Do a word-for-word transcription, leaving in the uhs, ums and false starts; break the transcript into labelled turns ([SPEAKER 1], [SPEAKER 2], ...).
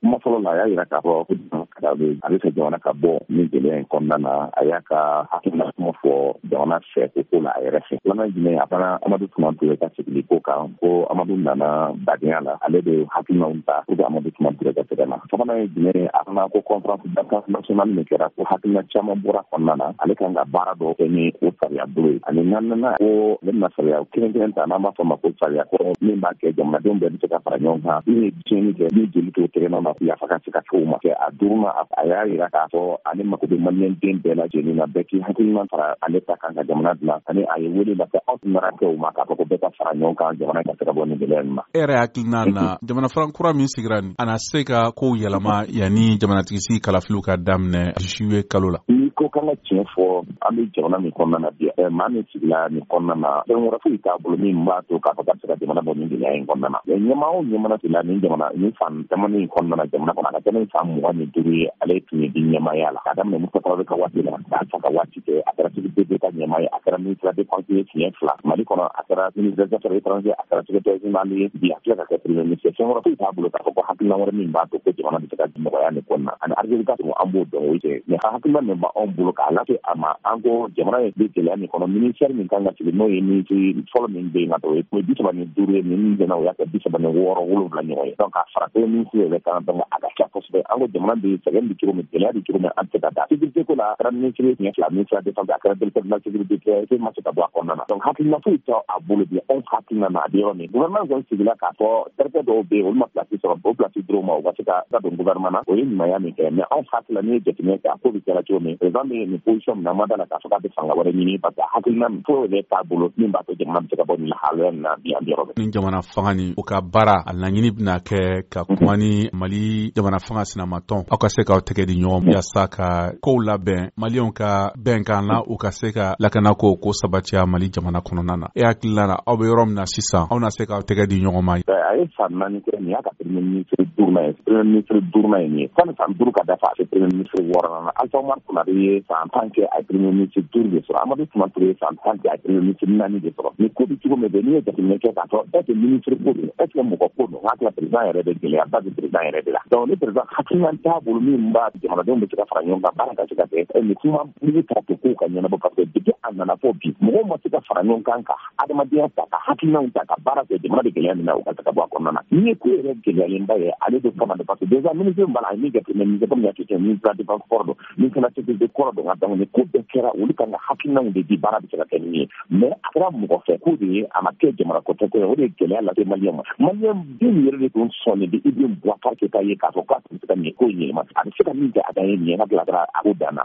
[SPEAKER 1] kuma fɔlɔ la a y'a yira k'a fɔ Kadabe ale fɛ jamana ka bɔ ni gɛlɛya in kɔnɔna na a y'a ka hakilina kuma fɔ jamana fɛ ko ko la a yɛrɛ fɛ. Filanan jumɛn a fana Amadu Tuma Ture ka segin ko kan ko Amadu nana badenya la ale de hakilinaw ta pour que Amadu Tuma Ture ka sɛgɛn na. Sabanan ye jumɛn a fana ko conférence internationale min kɛra ko hakilina caman bɔra kɔnɔna na ale kan ka baara dɔ kɛ ni o sariya bolo ye ani naaninan ko ne bɛna sariya kelen kelen ta n'an b'a fɔ ma ko sariya kɔrɔ min b'a kɛ jamanadenw bɛɛ bɛ se ka fara ɲɔgɔn kan min ye tiɲɛni kɛ ni jeli t'o tɛgɛnɔ na yafa ka se ka kɛ o ma kɛ a duurunan a y'a yira k'a fɔ ale mako bɛ maliyɛn den bɛɛ lajɛlen na bɛɛ k'i hakilina fara ale ta kan ka jamana dilan ani a ye wele lase aw mara kɛ o ma k'a fɔ ko bɛɛ ka fara ɲɔgɔn kan jamana ka se ka bɔ nin gɛlɛya in ma.
[SPEAKER 2] E yɛrɛ hakilina na jamana kura min sigira nin a na se ka kow yɛlɛma yanni jamanatigi si kalafiliw ka daminɛ juillet kalo la.
[SPEAKER 1] Ni ko kan ka tiɲɛ fɔ an bɛ jamana min kɔnɔna na bi maa min sigila nin kɔnɔna na fɛn wɛrɛ foyi t'a bolo min b'a to k'a fɔ k'a bɛ se ka jamana bɔ nin gɛlɛya in kɔnɔna na. Ɲɛmaa o ɲɛmaa sigila nin jamana nin fan tɛmɛnen in kɔnɔna na jamana kɔnɔ a ka tɛmɛ san mugan ni duuru ye ale tun ye di ɲɛmaaya la k'a daminɛ Musa ka waati la k'a ta ka waati kɛ a kɛra secrétaire ka ɲɛmaa ye a kɛra ministre de défense ye siɲɛ fila Mali kɔnɔ a kɛra ministre des affaires étrangères a kɛra secrétaire général ye bi a tila ka kɛ premier ministre fɛn wɛrɛ foyi t'a bolo k'a fɔ ko hakilina wɛrɛ min b'a to ko jamana bɛ se ka nɔgɔya nin kɔnɔna ani Algérie ka sɔrɔ an b'o dɔn o ye cɛ mais hakilina min b'anw bolo k'a lase a ma an ko jamana ye bɛ gɛlɛya min kɔnɔ ministère min kan ka sigi n'o ye ministre fɔlɔ min bɛ yen ka o ye bi saba ni duuru ye nin min bɛna o y'a kɛ bi saba ni wɔɔrɔ wolonwula ɲɔgɔn ye donc a fara premier ministre yɛrɛ kan donc a ka ca kosɛbɛ an ko jamana bɛ sɛgɛn bɛ cogo min gɛlɛya bɛ cogo min an tɛ se ka da sécurité ko la a kɛra ministre siɲɛ fila ministre de défense a kɛra directeur de la sécurité kɛ ma se ka bɔ a kɔnɔna na donc hakilina foyi tɛ a bolo bi anw hakilina na a bɛ yɔrɔ min gouvernement kɔni sigila k'a fɔ terikɛ dɔw bɛ yen olu ma place sɔrɔ o place dir'u ma u ka se ka don gouvernement na o ye ɲumanya min kɛ mais anw hakilila n'i ye jateminɛ kɛ a ko bɛ kɛra cogo min président bɛ nin position min na an ma da la k'a fɔ k'a bɛ fanga wɛrɛ ɲini parce que hakilina min foyi yɛrɛ t'a bolo min b'a to jamana bɛ se ka bɔ nin lahalaya in na bi an bɛ yɔrɔ min.
[SPEAKER 2] Ni jamana fanga ni o ka baara a laɲini bɛna kɛ ka kuma ni Mali jamana fanga sinamatɔn aw ka se k'aw tɛgɛ di ɲɔgɔn ma yaasa ka kow labɛn maliyɛnw ka bɛnkan na u ka se ka lakana ko ko sabatiya Mali jamana kɔnɔna na. E hakilila la aw bɛ yɔrɔ min na sisan aw na se k'aw tɛgɛ di ɲɔgɔn ma.
[SPEAKER 1] A ye san naani kɛ nin y'a ka premier ministre duurunan ye premier ministre duurunan ye nin ye sani san duuru ka dafa a se premier ministre wɔɔrɔnan na Alpha Omar Konare ye san tan kɛ a ye premier ministre duuru de sɔrɔ Amadu Tuma Ture ye san tan kɛ a ye premier ministre naani de sɔrɔ ni ko bɛ cogo min bɛ n'i ye jateminɛ kɛ k'a fɔ est ce que ministre ko don est ce que mɔgɔ ko don hakili président yɛrɛ de gɛlɛya ba bɛ président yɛrɛ de la donc ni président hakilina t'a bolo min b'a jamanadenw bɛ se ka fara ɲɔgɔn kan baara ka se ka kɛ nin kuma ni ta to ko ka ɲɛnabɔ parce que depuis a nana fɔ bi mɔgɔw ma se ka fara ɲɔgɔn kan ka adamadenya ta ka hakilinaw ta ka baara kɛ jamana de gɛlɛya min na u ka se ka bɔ a kɔnɔna na ni ye ko yɛrɛ gɛlɛyalenba ye ale de kama de parce que déjà ministre min b'a la a ye min kɛ premier ministre comme y'a kɛ ministre de défense kɔrɔ don min fana sécurité kɔrɔ don donc ni ko bɛɛ kɛra olu kan ka hakilinaw de di baara bɛ se ka kɛ nin ye mais a kɛra mɔgɔ fɛ ko de ye a ma kɛ jamana kɔfɛ ko ye o de ye gɛlɛya lase maliyɛn ma maliyɛn den yɛrɛ de tun sɔnnen de Ibrahim Boubacar Keïta ye k'a fɔ k'a tun bɛ se ka nin ko in yɛlɛma a bɛ se ka min kɛ a dan ye nin ye hakili la a ko dan na